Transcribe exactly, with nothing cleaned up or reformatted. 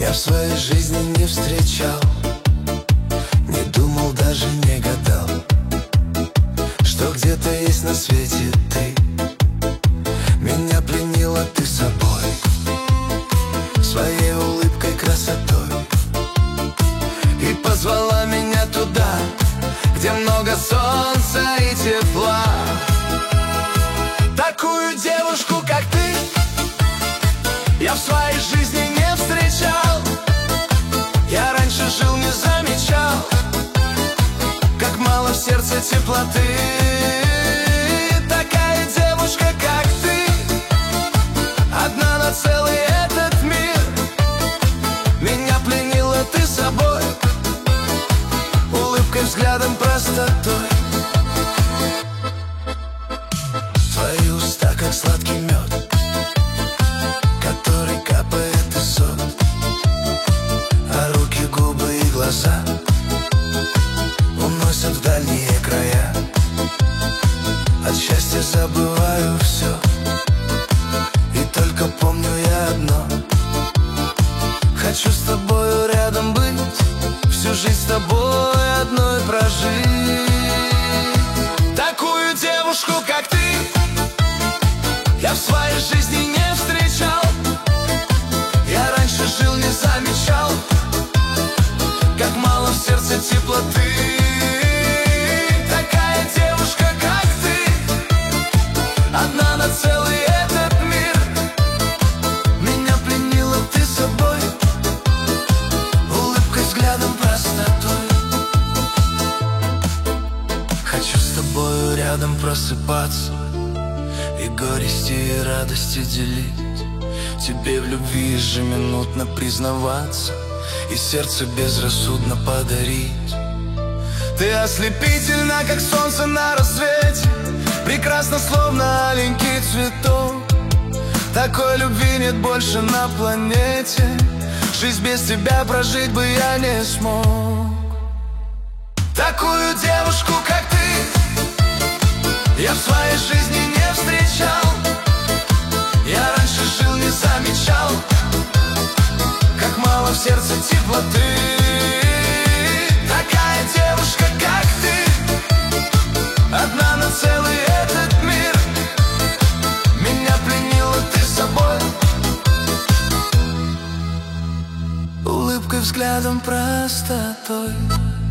я в своей жизни не встречал, не думал, даже не гадал, что где-то есть на свете ты. Меня пленила ты собой, своей улыбкой, красотой, и позвала меня туда, где много солнца и тепла. Такую девушку, как ты, я в своей жизни не встречал. Я раньше жил, не замечал, как мало в сердце теплоты. Такая девушка, как ты, одна на целый этот мир. Меня пленила ты собой, улыбкой, взглядом, простотой. Твои уста, как сладкий мед, который капает из сот, а руки, губы и глаза уносят в дальние края. От счастья забываю все, и только помню я одно: хочу с тобою рядом быть, всю жизнь с тобой одной прожить. Такую девушку, как ты, я в своей жизни не встречал. Я раньше жил, не замечал, как мало в сердце теплоты. Такая девушка, как ты, одна на целый этот мир. Меня пленила ты собой, улыбкой, взглядом, простотой. Хочу с тобою рядом просыпаться и горести, и радости делить, тебе в любви ежеминутно признаваться и сердце безрассудно подарить. Ты ослепительна, как солнце на рассвете, прекрасна, словно аленький цветок. Такой любви нет больше на планете, жизнь без тебя прожить бы я не смог. Такую девушку, как ты, я в своей жизни не встречал. Я раньше жил, не замечал, как мало в сердце теплоты. Такая девушка, как ты, одна на целый этот мир. Меня пленила ты собой, улыбкой, взглядом, простотой.